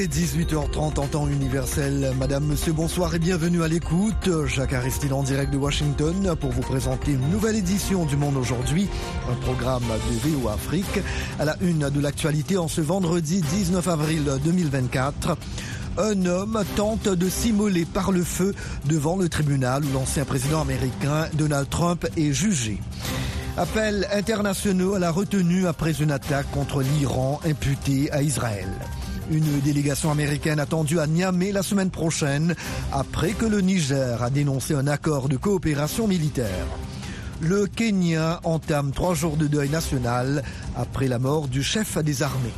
18h30 en temps universel. Madame, monsieur, bonsoir et bienvenue à l'écoute. Jacques Aristide en direct de Washington pour vous présenter une nouvelle édition du Monde aujourd'hui. Un programme de VO Afrique à la une de l'actualité en ce vendredi 19 avril 2024. Un homme tente de s'immoler par le feu devant le tribunal où l'ancien président américain Donald Trump est jugé. Appels internationaux à la retenue après une attaque contre l'Iran imputée à Israël. Une délégation américaine attendue à Niamey la semaine prochaine après que le Niger a dénoncé un accord de coopération militaire. Le Kenya entame 3 jours de deuil national après la mort du chef des armées.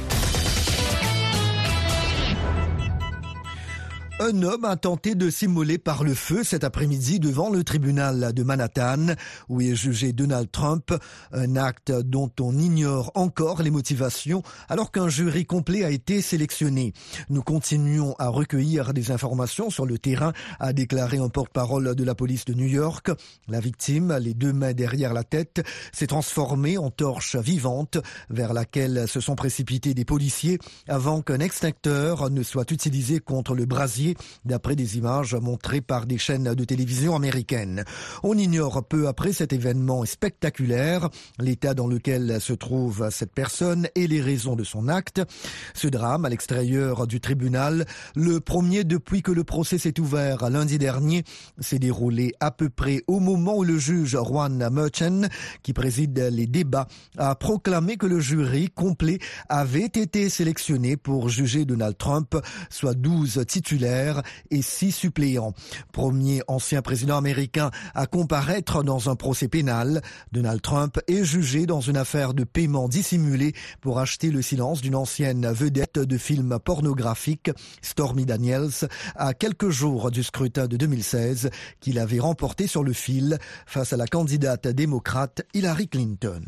Un homme a tenté de s'immoler par le feu cet après-midi devant le tribunal de Manhattan où est jugé Donald Trump, un acte dont on ignore encore les motivations alors qu'un jury complet a été sélectionné. Nous continuons à recueillir des informations sur le terrain, a déclaré un porte-parole de la police de New York. La victime, les 2 mains derrière la tête, s'est transformée en torche vivante vers laquelle se sont précipités des policiers avant qu'un extincteur ne soit utilisé contre le brasier, d'après des images montrées par des chaînes de télévision américaines. On ignore peu après cet événement spectaculaire l'état dans lequel se trouve cette personne et les raisons de son acte. Ce drame à l'extérieur du tribunal, le premier depuis que le procès s'est ouvert lundi dernier, s'est déroulé à peu près au moment où le juge Juan Merchan, qui préside les débats, a proclamé que le jury complet avait été sélectionné pour juger Donald Trump, soit 12 titulaires et 6 suppléants. Premier ancien président américain à comparaître dans un procès pénal, Donald Trump est jugé dans une affaire de paiement dissimulé pour acheter le silence d'une ancienne vedette de films pornographiques, Stormy Daniels, à quelques jours du scrutin de 2016 qu'il avait remporté sur le fil face à la candidate démocrate Hillary Clinton.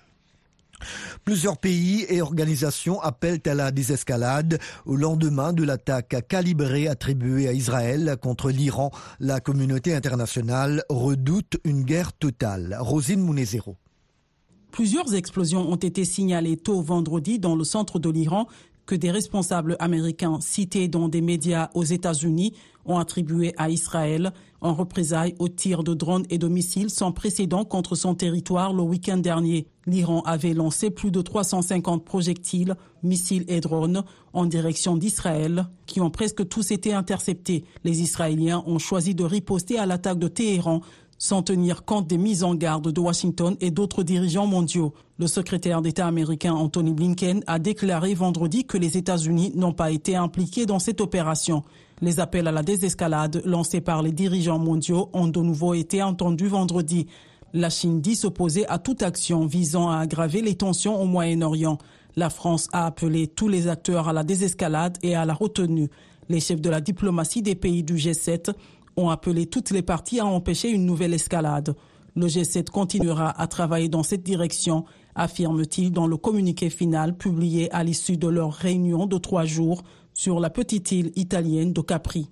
Plusieurs pays et organisations appellent à la désescalade au lendemain de l'attaque calibrée attribuée à Israël contre l'Iran. La communauté internationale redoute une guerre totale. Rosine Mounezero. Plusieurs explosions ont été signalées tôt vendredi dans le centre de l'Iran que des responsables américains cités dans des médias aux États-Unis ont attribué à Israël en représailles aux tirs de drones et de missiles sans précédent contre son territoire le week-end dernier. L'Iran avait lancé plus de 350 projectiles, missiles et drones en direction d'Israël, qui ont presque tous été interceptés. Les Israéliens ont choisi de riposter à l'attaque de Téhéran sans tenir compte des mises en garde de Washington et d'autres dirigeants mondiaux. Le secrétaire d'État américain Anthony Blinken a déclaré vendredi que les États-Unis n'ont pas été impliqués dans cette opération. Les appels à la désescalade lancés par les dirigeants mondiaux ont de nouveau été entendus vendredi. La Chine dit s'opposer à toute action visant à aggraver les tensions au Moyen-Orient. La France a appelé tous les acteurs à la désescalade et à la retenue. Les chefs de la diplomatie des pays du G7 ont appelé toutes les parties à empêcher une nouvelle escalade. Le G7 continuera à travailler dans cette direction, affirme-t-il dans le communiqué final publié à l'issue de leur réunion de 3 jours sur la petite île italienne de Capri.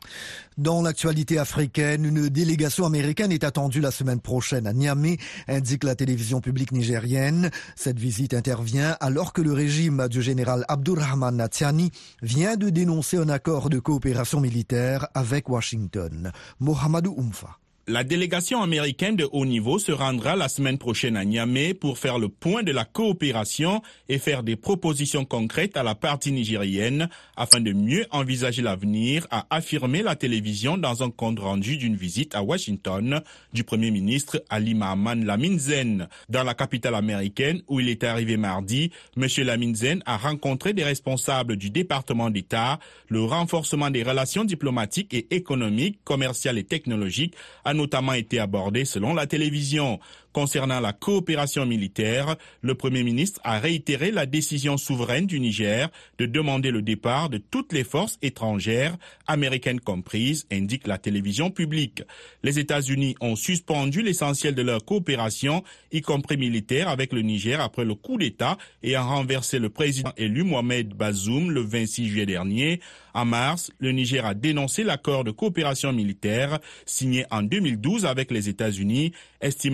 Dans l'actualité africaine, une délégation américaine est attendue la semaine prochaine à Niamey, indique la télévision publique nigérienne. Cette visite intervient alors que le régime du général Abdourahmane Tiani vient de dénoncer un accord de coopération militaire avec Washington. Mohamedou Oumfa. La délégation américaine de haut niveau se rendra la semaine prochaine à Niamey pour faire le point de la coopération et faire des propositions concrètes à la partie nigérienne afin de mieux envisager l'avenir, a affirmé la télévision dans un compte rendu d'une visite à Washington du Premier ministre Ali Mahaman Lamine Zen. Dans la capitale américaine où il est arrivé mardi, M. Lamine Zen a rencontré des responsables du département d'État. Le renforcement des relations diplomatiques et économiques, commerciales et technologiques a notamment été abordé selon la télévision. Concernant la coopération militaire, le Premier ministre a réitéré la décision souveraine du Niger de demander le départ de toutes les forces étrangères, américaines comprises, indique la télévision publique. Les États-Unis ont suspendu l'essentiel de leur coopération, y compris militaire, avec le Niger après le coup d'État ayant renversé le président élu Mohamed Bazoum le 26 juillet dernier. En mars, le Niger a dénoncé l'accord de coopération militaire signé en 2012 avec les États-Unis, estimant que celui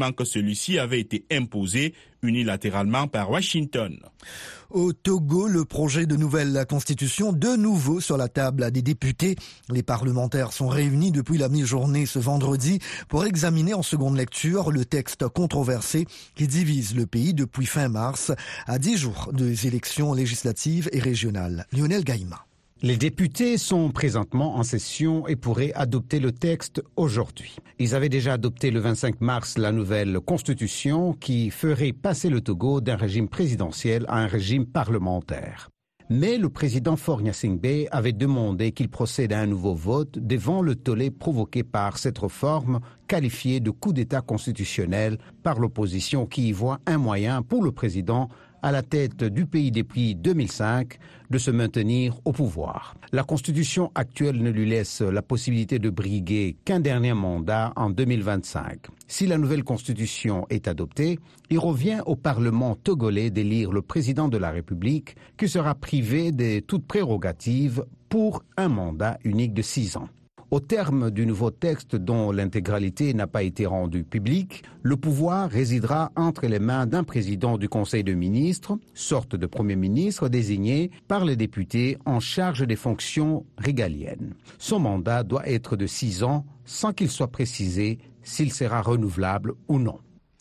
celui-ci avait été imposé unilatéralement par Washington. Au Togo, le projet de nouvelle constitution de nouveau sur la table des députés. Les parlementaires sont réunis depuis la mi-journée ce vendredi pour examiner en seconde lecture le texte controversé qui divise le pays depuis fin mars à 10 jours des élections législatives et régionales. Lionel Gaïma. Les députés sont présentement en session et pourraient adopter le texte aujourd'hui. Ils avaient déjà adopté le 25 mars la nouvelle constitution qui ferait passer le Togo d'un régime présidentiel à un régime parlementaire. Mais le président Faure Gnassingbé avait demandé qu'il procède à un nouveau vote devant le tollé provoqué par cette réforme qualifiée de coup d'État constitutionnel par l'opposition qui y voit un moyen pour le président à la tête du pays depuis 2005 de se maintenir au pouvoir. La constitution actuelle ne lui laisse la possibilité de briguer qu'un dernier mandat en 2025. Si la nouvelle constitution est adoptée, il revient au Parlement togolais d'élire le président de la République qui sera privé de toute prérogative pour un mandat unique de 6 ans. Au terme du nouveau texte dont l'intégralité n'a pas été rendue publique, le pouvoir résidera entre les mains d'un président du Conseil de ministres, sorte de Premier ministre désigné par les députés en charge des fonctions régaliennes. Son mandat doit être de 6 ans sans qu'il soit précisé s'il sera renouvelable ou non.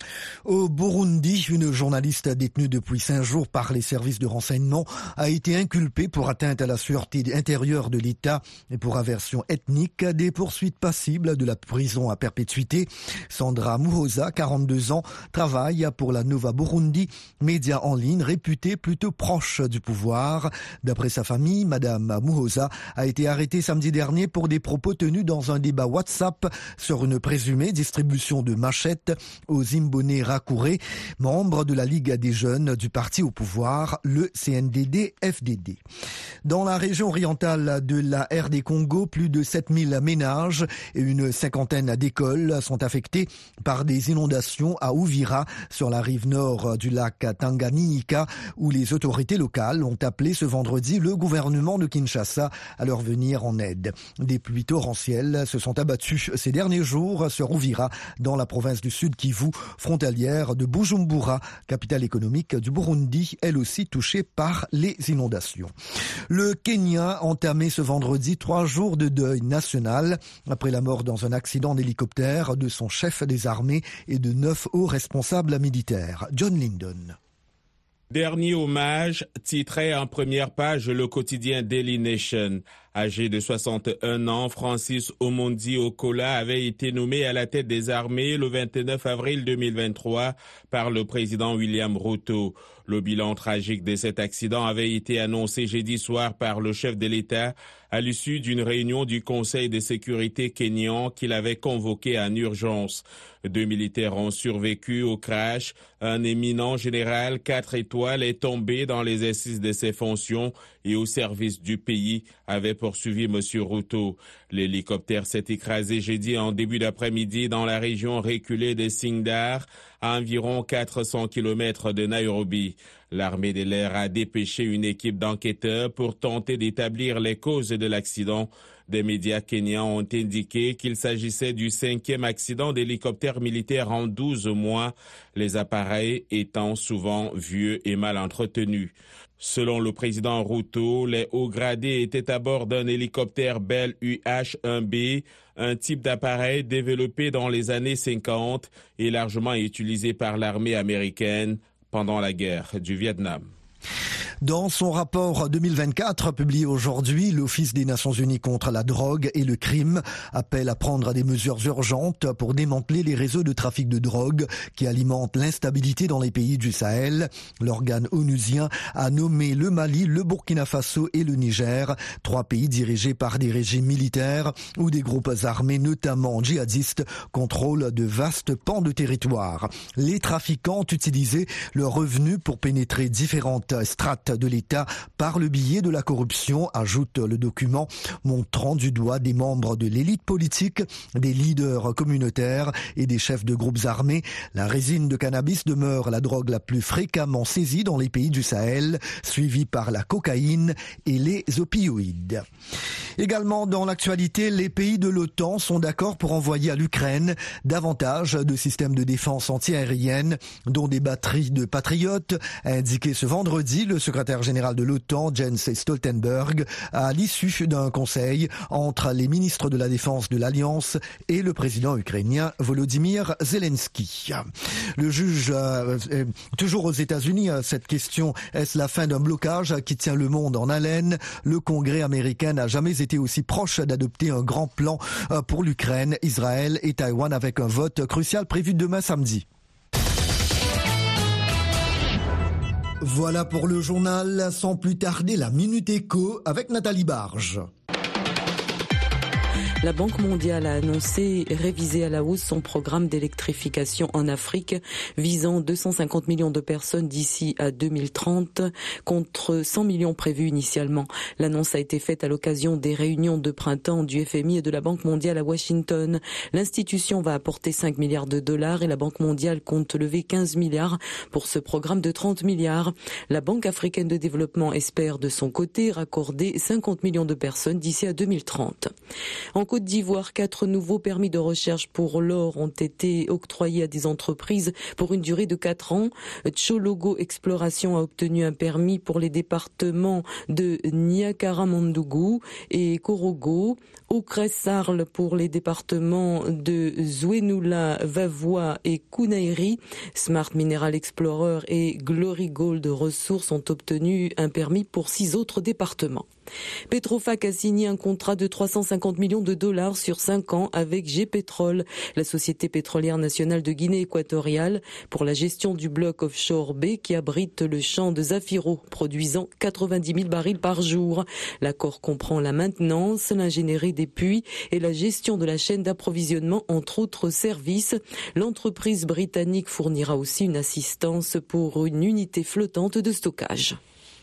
Au Burundi, une journaliste détenue depuis 5 jours par les services de renseignement a été inculpée pour atteinte à la sûreté intérieure de l'État et pour aversion ethnique, des poursuites passibles de la prison à perpétuité. Sandra Muhoza, 42 ans, travaille pour la Nova Burundi, média en ligne réputé plutôt proche du pouvoir. D'après sa famille, Madame Muhoza a été arrêtée samedi dernier pour des propos tenus dans un débat WhatsApp sur une présumée distribution de machettes aux Zimbabwe Rakouré, membre de la Ligue des jeunes du parti au pouvoir, le CNDD-FDD. Dans la région orientale de la RD Congo, plus de 7000 ménages et une cinquantaine d'écoles sont affectés par des inondations à Uvira, sur la rive nord du lac Tanganyika, où les autorités locales ont appelé ce vendredi le gouvernement de Kinshasa à leur venir en aide. Des pluies torrentielles se sont abattues ces derniers jours sur Uvira, dans la province du Sud Kivu, frontalière de Bujumbura, capitale économique du Burundi, elle aussi touchée par les inondations. Le Kenya a entamé ce vendredi 3 jours de deuil national après la mort dans un accident d'hélicoptère de son chef des armées et de 9 hauts responsables militaires. John Lyndon. Dernier hommage, titré en première page le quotidien Daily Nation. Âgé de 61 ans, Francis Omondi Okola avait été nommé à la tête des armées le 29 avril 2023 par le président William Ruto. Le bilan tragique de cet accident avait été annoncé jeudi soir par le chef de l'État à l'issue d'une réunion du Conseil de sécurité kényan qu'il avait convoqué en urgence. 2 militaires ont survécu au crash. Un éminent général 4 étoiles est tombé dans l'exercice de ses fonctions et au service du pays, avait poursuivi M. Ruto. L'hélicoptère s'est écrasé jeudi en début d'après-midi dans la région reculée de Singdar, à environ 400 km de Nairobi. L'armée de l'air a dépêché une équipe d'enquêteurs pour tenter d'établir les causes de l'accident. Des médias kenyans ont indiqué qu'il s'agissait du 5e accident d'hélicoptère militaire en 12 mois, les appareils étant souvent vieux et mal entretenus. Selon le président Ruto, les hauts gradés étaient à bord d'un hélicoptère Bell UH-1B, un type d'appareil développé dans les années 50 et largement utilisé par l'armée américaine pendant la guerre du Vietnam. Dans son rapport 2024 publié aujourd'hui, l'Office des Nations Unies contre la drogue et le crime appelle à prendre des mesures urgentes pour démanteler les réseaux de trafic de drogue qui alimentent l'instabilité dans les pays du Sahel. L'organe onusien a nommé le Mali, le Burkina Faso et le Niger, 3 pays dirigés par des régimes militaires où des groupes armés, notamment djihadistes, contrôlent de vastes pans de territoire. Les trafiquants ont utilisé leurs revenus pour pénétrer différentes strates droite de l'État par le biais de la corruption, ajoute le document, montrant du doigt des membres de l'élite politique, des leaders communautaires et des chefs de groupes armés. La résine de cannabis demeure la drogue la plus fréquemment saisie dans les pays du Sahel, suivie par la cocaïne et les opioïdes. Également dans l'actualité, les pays de l'OTAN sont d'accord pour envoyer à l'Ukraine davantage de systèmes de défense antiaérienne, dont des batteries de patriotes, a indiqué ce vendredi le secrétaire général de l'OTAN, Jens Stoltenberg, à l'issue d'un conseil entre les ministres de la Défense de l'Alliance et le président ukrainien Volodymyr Zelensky. Le juge, toujours aux États-Unis, cette question, est-ce la fin d'un blocage qui tient le monde en haleine? Le Congrès américain n'a jamais été aussi proche d'adopter un grand plan pour l'Ukraine, Israël et Taïwan avec un vote crucial prévu demain samedi. Voilà pour le journal. Sans plus tarder, la Minute Éco avec Nathalie Barge. La Banque mondiale a annoncé réviser à la hausse son programme d'électrification en Afrique, visant 250 millions de personnes d'ici à 2030, contre 100 millions prévus initialement. L'annonce a été faite à l'occasion des réunions de printemps du FMI et de la Banque mondiale à Washington. L'institution va apporter 5 milliards de dollars et la Banque mondiale compte lever 15 milliards pour ce programme de 30 milliards. La Banque africaine de développement espère de son côté raccorder 50 millions de personnes d'ici à 2030. En Côte d'Ivoire, 4 nouveaux permis de recherche pour l'or ont été octroyés à des entreprises pour une durée de 4 ans. Tchologo Exploration a obtenu un permis pour les départements de Niakara-Mondougou et Korogo, Ocres-Sarl pour les départements de Zouenoula, Vavois et Kounaïri. Smart Mineral Explorer et Glory Gold Ressources ont obtenu un permis pour 6 autres départements. Petrofac a signé un contrat de 350 millions de dollars sur 5 ans avec G-Pétrole, la société pétrolière nationale de Guinée équatoriale, pour la gestion du bloc offshore B qui abrite le champ de Zafiro, produisant 90 000 barils par jour. L'accord comprend la maintenance, l'ingénierie des puits et la gestion de la chaîne d'approvisionnement, entre autres services. L'entreprise britannique fournira aussi une assistance pour une unité flottante de stockage.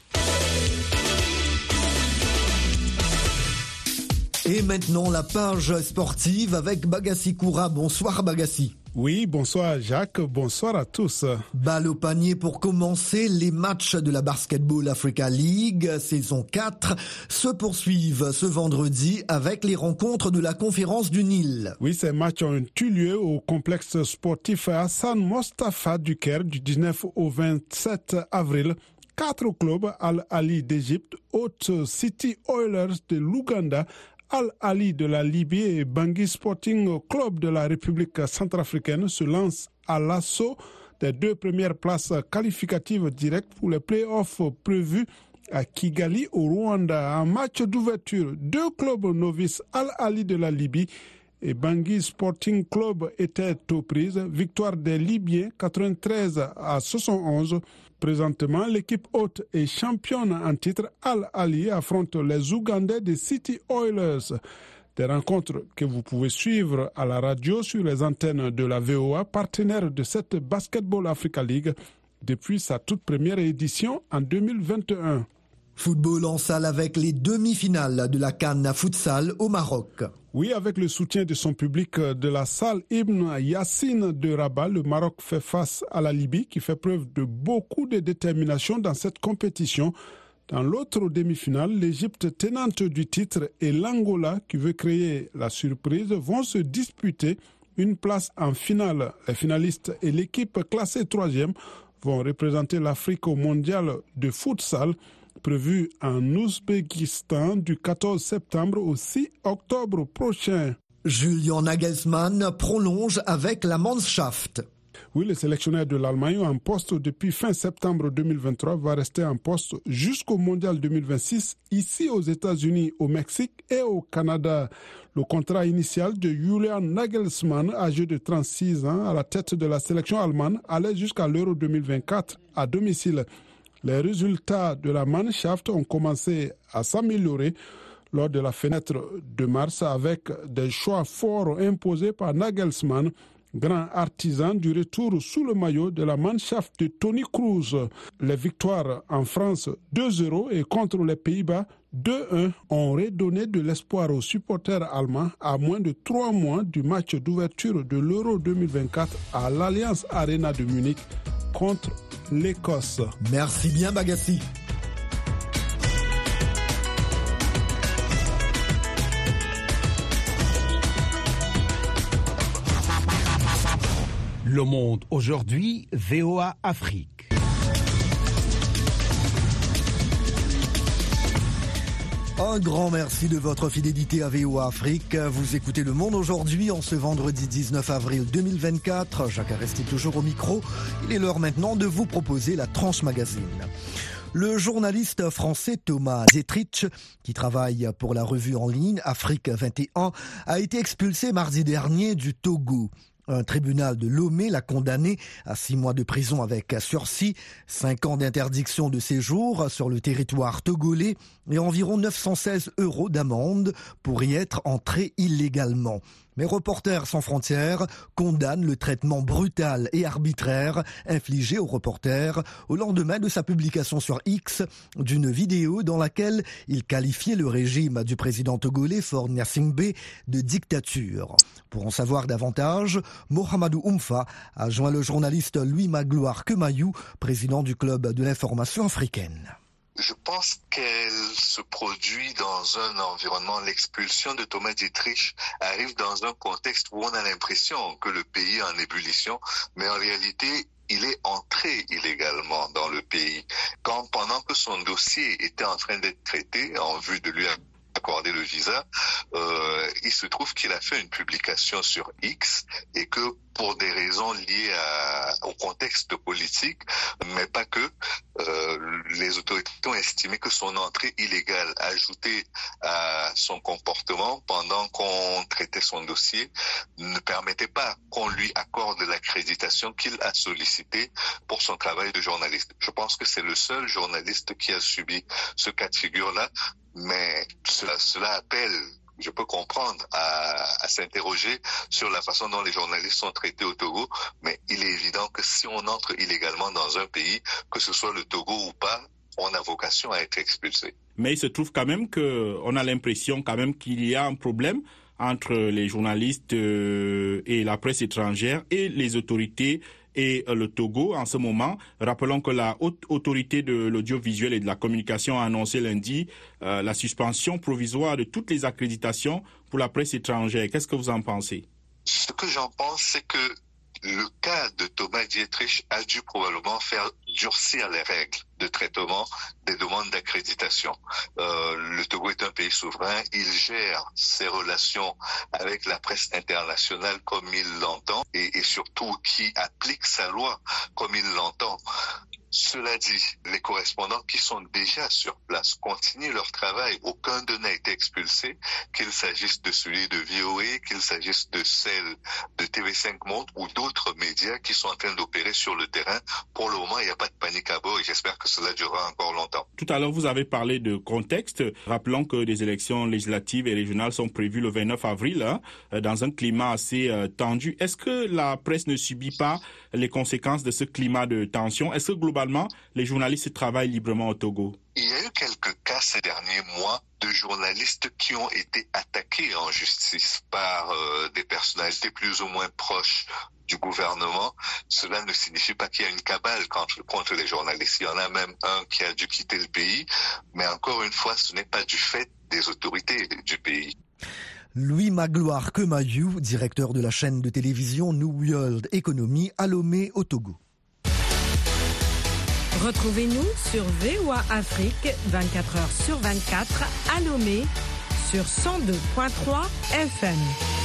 Et maintenant, la page sportive avec Bagassi Koura. Bonsoir Bagassi. Oui, bonsoir Jacques, bonsoir à tous. Balle au panier pour commencer. Les matchs de la Basketball Africa League, saison 4, se poursuivent ce vendredi avec les rencontres de la conférence du Nil. Oui, ces matchs ont eu lieu au complexe sportif Hassan Mostafa du Caire du 19 au 27 avril. 4 clubs, Al-Ali d'Égypte, Haute City Oilers de l'Ouganda, Al-Ali de la Libye et Bangui Sporting Club de la République centrafricaine se lancent à l'assaut des 2 premières places qualificatives directes pour les play-offs prévus à Kigali au Rwanda. En match d'ouverture, 2 clubs novices, Al-Ali de la Libye et Bangui Sporting Club, étaient aux prises. Victoire des Libyens 93-71. Présentement, l'équipe hôte et championne en titre, Al-Ali, affronte les Ougandais des City Oilers. Des rencontres que vous pouvez suivre à la radio sur les antennes de la VOA, partenaire de cette Basketball Africa League depuis sa toute première édition en 2021. Football en salle avec les demi-finales de la CAN Futsal au Maroc. Oui, avec le soutien de son public de la salle Ibn Yassine de Rabat, le Maroc fait face à la Libye qui fait preuve de beaucoup de détermination dans cette compétition. Dans l'autre demi-finale, l'Égypte tenante du titre et l'Angola qui veut créer la surprise vont se disputer une place en finale. Les finalistes et l'équipe classée 3e vont représenter l'Afrique au mondial de futsal prévu en Ouzbékistan du 14 septembre au 6 octobre prochain. Julian Nagelsmann prolonge avec la Mannschaft. Oui, le sélectionneur de l'Allemagne en poste depuis fin septembre 2023 va rester en poste jusqu'au mondial 2026 ici aux États-Unis, au Mexique et au Canada. Le contrat initial de Julian Nagelsmann, âgé de 36 ans, à la tête de la sélection allemande, allait jusqu'à l'Euro 2024 à domicile. Les résultats de la Mannschaft ont commencé à s'améliorer lors de la fenêtre de mars avec des choix forts imposés par Nagelsmann. grand artisan du retour sous le maillot de la Mannschaft de Tony Kroos. Les victoires en France 2-0 et contre les Pays-Bas 2-1 ont redonné de l'espoir aux supporters allemands à moins de 3 mois du match d'ouverture de l'Euro 2024 à l'Allianz Arena de Munich contre l'Écosse. Merci bien Bagassi. Le Monde aujourd'hui, VOA Afrique. Un grand merci de votre fidélité à VOA Afrique. Vous écoutez Le Monde aujourd'hui en ce vendredi 19 avril 2024. Jacques Aresti toujours au micro. Il est l'heure maintenant de vous proposer la tranche magazine. Le journaliste français Thomas Dietrich, qui travaille pour la revue en ligne Afrique 21, a été expulsé mardi dernier du Togo. Un tribunal de Lomé l'a condamné à 6 mois de prison avec sursis, 5 ans d'interdiction de séjour sur le territoire togolais et environ 916 € d'amende pour y être entré illégalement. Mais Reporters sans frontières condamne le traitement brutal et arbitraire infligé au reporter au lendemain de sa publication sur X d'une vidéo dans laquelle il qualifiait le régime du président togolais Faure Gnassingbé de dictature. Pour en savoir davantage, Mohamedou Oumfa a joint le journaliste Louis Magloire Kemayou, président du Club de l'information africaine. Je pense qu'elle se produit dans un environnement, l'expulsion de Thomas Dietrich arrive dans un contexte où on a l'impression que le pays est en ébullition, mais en réalité, il est entré illégalement dans le pays. Pendant que son dossier était en train d'être traité en vue de lui accorder le visa, il se trouve qu'il a fait une publication sur X et que pour des raisons liées au contexte politique, mais pas que, les autorités ont estimé que son entrée illégale ajoutée à son comportement pendant qu'on traitait son dossier ne permettait pas qu'on lui accorde l'accréditation qu'il a sollicitée pour son travail de journaliste. Je pense que c'est le seul journaliste qui a subi ce cas de figure-là, mais cela appelle, je peux comprendre, à s'interroger sur la façon dont les journalistes sont traités au Togo, mais il est évident que si on entre illégalement dans un pays, que ce soit le Togo ou pas, on a vocation à être expulsé. Mais il se trouve quand même qu'on a l'impression quand même qu'il y a un problème entre les journalistes et la presse étrangère et les autorités et le Togo en ce moment. Rappelons que la haute autorité de l'audiovisuel et de la communication a annoncé lundi la suspension provisoire de toutes les accréditations pour la presse étrangère. Qu'est-ce que vous en pensez? Ce que j'en pense, c'est que le cas de Thomas Dietrich a dû probablement faire durcir les règles de traitement des demandes d'accréditation. Le Togo est un pays souverain, il gère ses relations avec la presse internationale comme il l'entend et surtout qui applique sa loi comme il l'entend. Cela dit, les correspondants qui sont déjà sur place continuent leur travail. Aucun d'eux n'a été expulsé, qu'il s'agisse de celui de VOA, qu'il s'agisse de celle de TV5 Monde ou d'autres médias qui sont en train d'opérer sur le terrain. Pour le moment, il n'y a pas de panique à bord et j'espère que cela durera encore longtemps. Tout à l'heure, vous avez parlé de contexte. Rappelons que des élections législatives et régionales sont prévues le 29 avril, dans un climat assez tendu. Est-ce que la presse ne subit pas les conséquences de ce climat de tension? Est-ce que globalement, les journalistes travaillent librement au Togo? Il y a eu quelques cas ces derniers mois de journalistes qui ont été attaqués en justice par des personnalités plus ou moins proches du gouvernement. Cela ne signifie pas qu'il y a une cabale contre les journalistes. Il y en a même un qui a dû quitter le pays, mais encore une fois, ce n'est pas du fait des autorités du pays. Louis Magloire Kemayou, directeur de la chaîne de télévision New World Economy à Lomé au Togo. Retrouvez-nous sur VOA Afrique 24h/24 à Lomé sur 102.3 FM.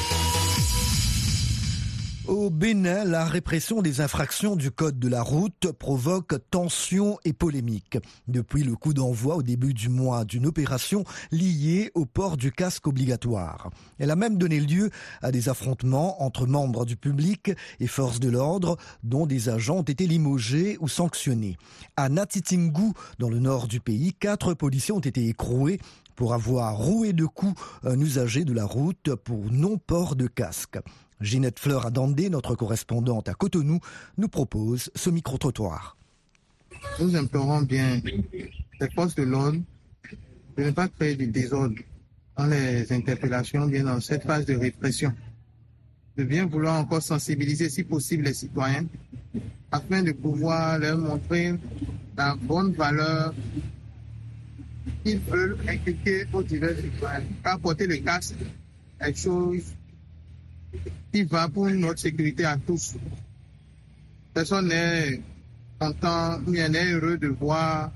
Au Bénin, la répression des infractions du code de la route provoque tensions et polémiques. Depuis le coup d'envoi au début du mois d'une opération liée au port du casque obligatoire. Elle a même donné lieu à des affrontements entre membres du public et forces de l'ordre, dont des agents ont été limogés ou sanctionnés. À Natitingou, dans le nord du pays, 4 policiers ont été écroués pour avoir roué de coups un usager de la route pour non-port de casque. Ginette Fleur Adandé, notre correspondante à Cotonou, nous propose ce micro-trottoir. Nous implorons bien les forces de l'ordre de ne pas créer du désordre dans les interpellations, bien dans cette phase de répression, de bien vouloir encore sensibiliser si possible les citoyens afin de pouvoir leur montrer la bonne valeur qu'ils veulent inculquer aux divers citoyens. Car porter le casque est quelque chose qui va pour notre sécurité à tous. Personne n'est content, bien est heureux de voir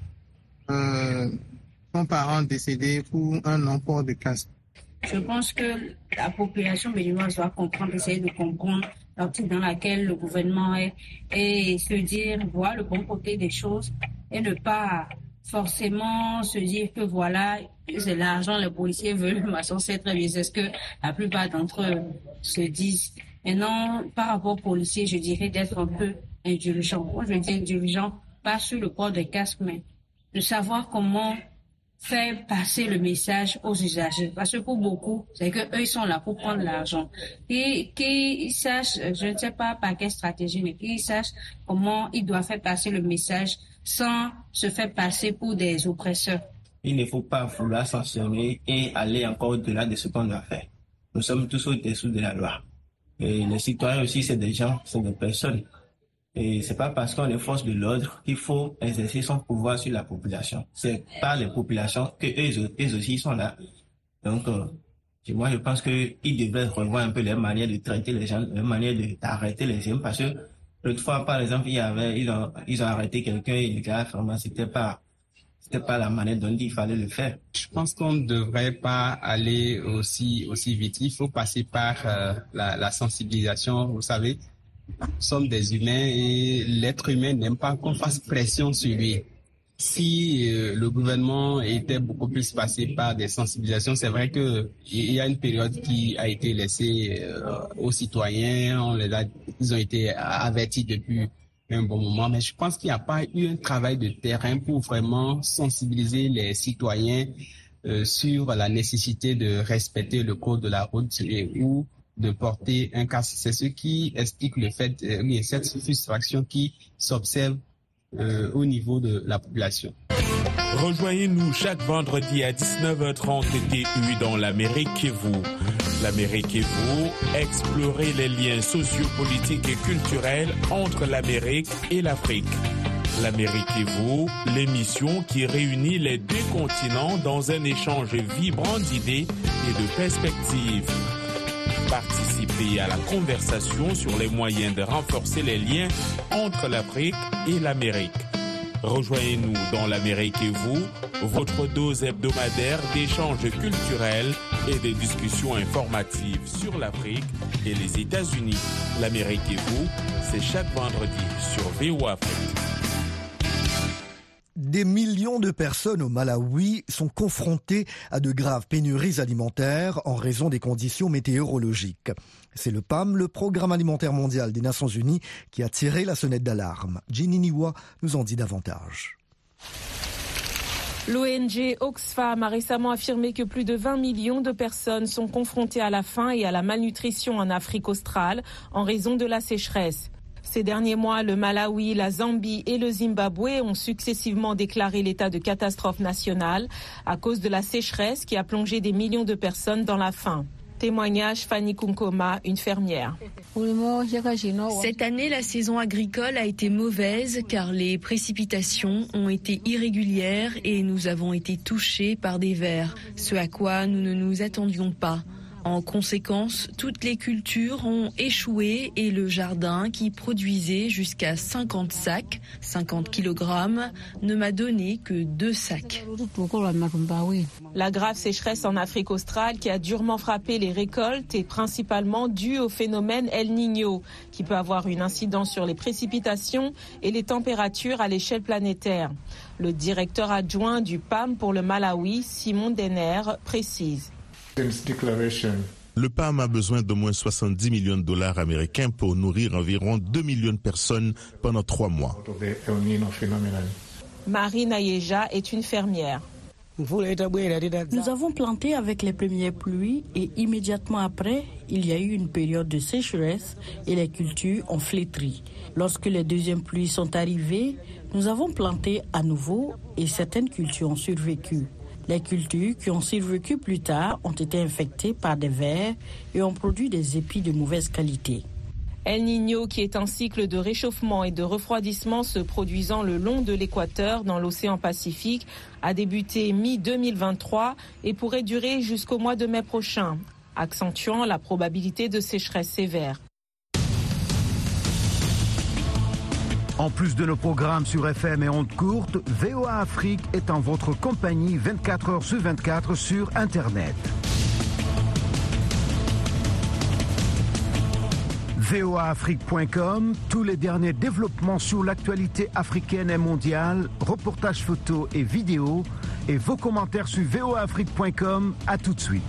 son parent décédé pour un non-port de casque. Je pense que la population béninoise doit comprendre, essayer de comprendre l'optique dans laquelle le gouvernement est et se dire, voir le bon côté des choses et ne pas forcément se dire que voilà, c'est l'argent, les policiers veulent, on sait très bien, c'est ce que la plupart d'entre eux se disent. Maintenant, par rapport aux policiers, je dirais d'être un peu indulgent. Moi, je dis indulgent, pas sur le port des casques, mais de savoir comment faire passer le message aux usagers. Parce que pour beaucoup, c'est que eux ils sont là pour prendre l'argent. Et qu'ils sachent, je ne sais pas par quelle stratégie, mais qu'ils sachent comment ils doivent faire passer le message sans se faire passer pour des oppresseurs. Il ne faut pas vouloir sanctionner et aller encore au-delà de ce qu'on doit faire. Nous sommes tous au-dessous de la loi. Et les citoyens aussi, c'est des gens, c'est des personnes. Et c'est pas parce qu'on est force de l'ordre qu'il faut exercer son pouvoir sur la population. C'est par les populations que eux aussi sont là. Donc, moi, je pense qu'ils devraient revoir un peu leur manière de traiter les gens, leur manière d'arrêter les gens. Parce que l'autre fois, par exemple, ils ont arrêté quelqu'un et le gars, vraiment, c'était pas la manière dont il fallait le faire. Je pense qu'on ne devrait pas aller aussi vite. Il faut passer par la sensibilisation, vous savez. Nous sommes des humains et l'être humain n'aime pas qu'on fasse pression sur lui. Si le gouvernement était beaucoup plus passé par des sensibilisations, c'est vrai qu'il y a une période qui a été laissée aux citoyens, ils ont été avertis depuis un bon moment, mais je pense qu'il n'y a pas eu un travail de terrain pour vraiment sensibiliser les citoyens sur la nécessité de respecter le code de la route ou de porter un casque. C'est ce qui explique le fait, cette frustration qui s'observe au niveau de la population. Rejoignez-nous chaque vendredi à 19h30 TU dans l'Amérique et vous. L'Amérique et vous, explorez les liens sociopolitiques et culturels entre l'Amérique et l'Afrique. L'Amérique et vous, l'émission qui réunit les deux continents dans un échange vibrant d'idées et de perspectives. Participez à la conversation sur les moyens de renforcer les liens entre l'Afrique et l'Amérique. Rejoignez-nous dans l'Amérique et vous, votre dose hebdomadaire d'échanges culturels et de discussions informatives sur l'Afrique et les États-Unis. L'Amérique et vous, c'est chaque vendredi sur VOA Afrique. Des millions de personnes au Malawi sont confrontées à de graves pénuries alimentaires en raison des conditions météorologiques. C'est le PAM, le Programme alimentaire mondial des Nations Unies, qui a tiré la sonnette d'alarme. Ginny Niwa nous en dit davantage. L'ONG Oxfam a récemment affirmé que plus de 20 millions de personnes sont confrontées à la faim et à la malnutrition en Afrique australe en raison de la sécheresse. Ces derniers mois, le Malawi, la Zambie et le Zimbabwe ont successivement déclaré l'état de catastrophe nationale à cause de la sécheresse qui a plongé des millions de personnes dans la faim. Témoignage Fanny Kunkoma, une fermière. Cette année, la saison agricole a été mauvaise car les précipitations ont été irrégulières et nous avons été touchés par des vers, ce à quoi nous ne nous attendions pas. En conséquence, toutes les cultures ont échoué et le jardin, qui produisait jusqu'à 50 sacs, 50 kg, ne m'a donné que 2 sacs. La grave sécheresse en Afrique australe qui a durement frappé les récoltes est principalement due au phénomène El Niño, qui peut avoir une incidence sur les précipitations et les températures à l'échelle planétaire. Le directeur adjoint du PAM pour le Malawi, Simon Denner, précise. Le PAM a besoin d'au moins 70 millions de dollars américains pour nourrir environ 2 millions de personnes pendant 3 mois. Marie Nayeja est une fermière. Nous avons planté avec les premières pluies et immédiatement après, il y a eu une période de sécheresse et les cultures ont flétri. Lorsque les deuxièmes pluies sont arrivées, nous avons planté à nouveau et certaines cultures ont survécu. Les cultures qui ont survécu plus tard ont été infectées par des vers et ont produit des épis de mauvaise qualité. El Niño, qui est un cycle de réchauffement et de refroidissement se produisant le long de l'équateur dans l'océan Pacifique, a débuté mi-2023 et pourrait durer jusqu'au mois de mai prochain, accentuant la probabilité de sécheresse sévère. En plus de nos programmes sur FM et ondes courtes, VOA Afrique est en votre compagnie 24 heures sur 24 sur Internet. voaafrique.com, tous les derniers développements sur l'actualité africaine et mondiale, reportages photos et vidéos, et vos commentaires sur voaafrique.com. À tout de suite.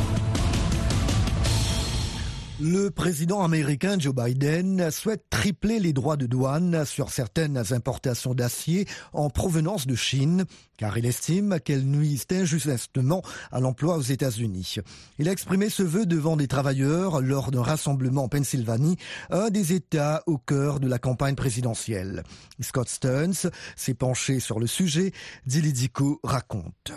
Le président américain Joe Biden souhaite tripler les droits de douane sur certaines importations d'acier en provenance de Chine, car il estime qu'elles nuisent injustement à l'emploi aux États-Unis. Il a exprimé ce vœu devant des travailleurs lors d'un rassemblement en Pennsylvanie, un des États au cœur de la campagne présidentielle. Scott Stearns s'est penché sur le sujet. Dilidico raconte.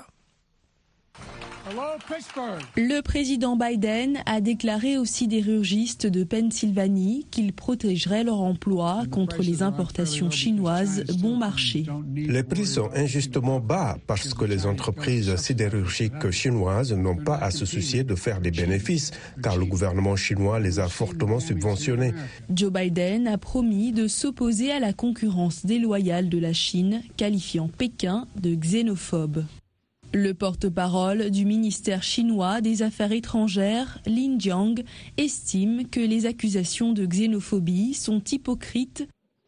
Le président Biden a déclaré aux sidérurgistes de Pennsylvanie qu'il protégerait leur emploi contre les importations chinoises bon marché. Les prix sont injustement bas parce que les entreprises sidérurgiques chinoises n'ont pas à se soucier de faire des bénéfices, car le gouvernement chinois les a fortement subventionnés. Joe Biden a promis de s'opposer à la concurrence déloyale de la Chine, qualifiant Pékin de xénophobe. Le porte-parole du ministère chinois des Affaires étrangères, Lin Jiang, estime que les accusations de xénophobie sont hypocrites.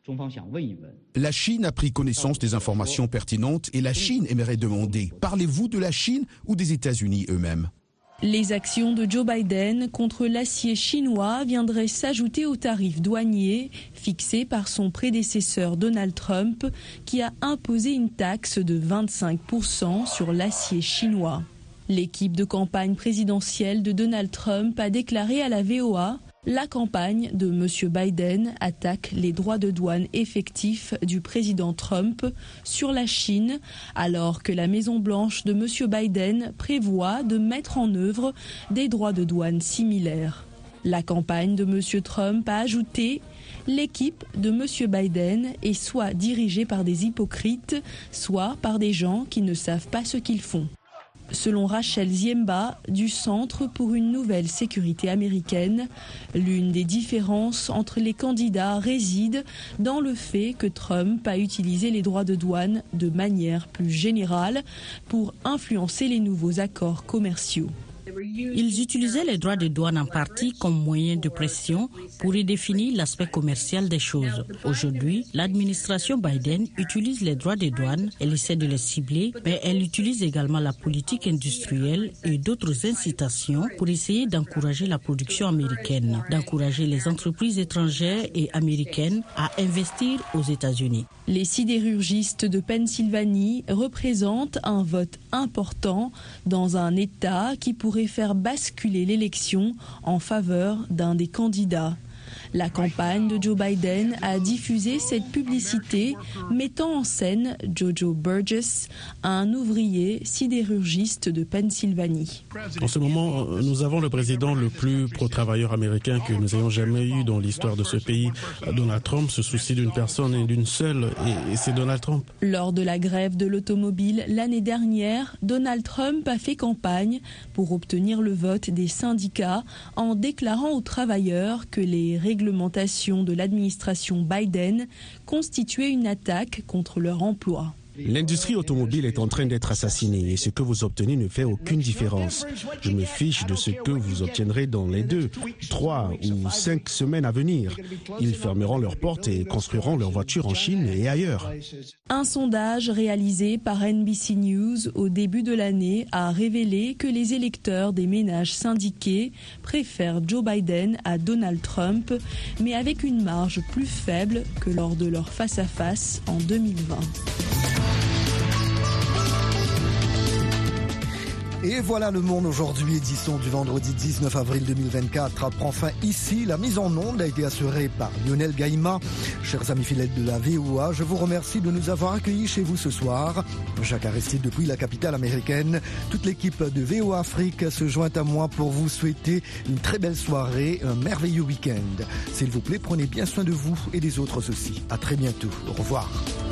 La Chine a pris connaissance des informations pertinentes et la Chine aimerait demander, parlez-vous de la Chine ou des États-Unis eux-mêmes ? Les actions de Joe Biden contre l'acier chinois viendraient s'ajouter aux tarifs douaniers fixés par son prédécesseur Donald Trump, qui a imposé une taxe de 25% sur l'acier chinois. L'équipe de campagne présidentielle de Donald Trump a déclaré à la VOA: la campagne de M. Biden attaque les droits de douane effectifs du président Trump sur la Chine, alors que la Maison-Blanche de M. Biden prévoit de mettre en œuvre des droits de douane similaires. La campagne de M. Trump a ajouté: l'équipe de M. Biden est soit dirigée par des hypocrites, soit par des gens qui ne savent pas ce qu'ils font. Selon Rachel Ziemba du Centre pour une nouvelle sécurité américaine, l'une des différences entre les candidats réside dans le fait que Trump a utilisé les droits de douane de manière plus générale pour influencer les nouveaux accords commerciaux. Ils utilisaient les droits de douane en partie comme moyen de pression pour redéfinir l'aspect commercial des choses. Aujourd'hui, l'administration Biden utilise les droits de douane, elle essaie de les cibler, mais elle utilise également la politique industrielle et d'autres incitations pour essayer d'encourager la production américaine, d'encourager les entreprises étrangères et américaines à investir aux États-Unis. Les sidérurgistes de Pennsylvanie représentent un vote important dans un État qui pourrait faire basculer l'élection en faveur d'un des candidats. La campagne de Joe Biden a diffusé cette publicité mettant en scène Jojo Burgess, un ouvrier sidérurgiste de Pennsylvanie. En ce moment, nous avons le président le plus pro-travailleur américain que nous ayons jamais eu dans l'histoire de ce pays. Donald Trump se soucie d'une personne et d'une seule, et c'est Donald Trump. Lors de la grève de l'automobile l'année dernière, Donald Trump a fait campagne pour obtenir le vote des syndicats en déclarant aux travailleurs que les réglementations de l'administration Biden constituaient une attaque contre leur emploi. L'industrie automobile est en train d'être assassinée et ce que vous obtenez ne fait aucune différence. Je me fiche de ce que vous obtiendrez dans les 2, 3 ou 5 semaines à venir. Ils fermeront leurs portes et construiront leurs voitures en Chine et ailleurs. Un sondage réalisé par NBC News au début de l'année a révélé que les électeurs des ménages syndiqués préfèrent Joe Biden à Donald Trump, mais avec une marge plus faible que lors de leur face-à-face en 2020. Et voilà le monde aujourd'hui, édition du vendredi 19 avril 2024 prend fin ici. La mise en onde a été assurée par Lionel Gaïma. Chers amis fidèles de la VOA, je vous remercie de nous avoir accueillis chez vous ce soir. Jacques Aristide depuis la capitale américaine. Toute l'équipe de VOA Afrique se joint à moi pour vous souhaiter une très belle soirée, un merveilleux week-end. S'il vous plaît, prenez bien soin de vous et des autres aussi. À très bientôt. Au revoir.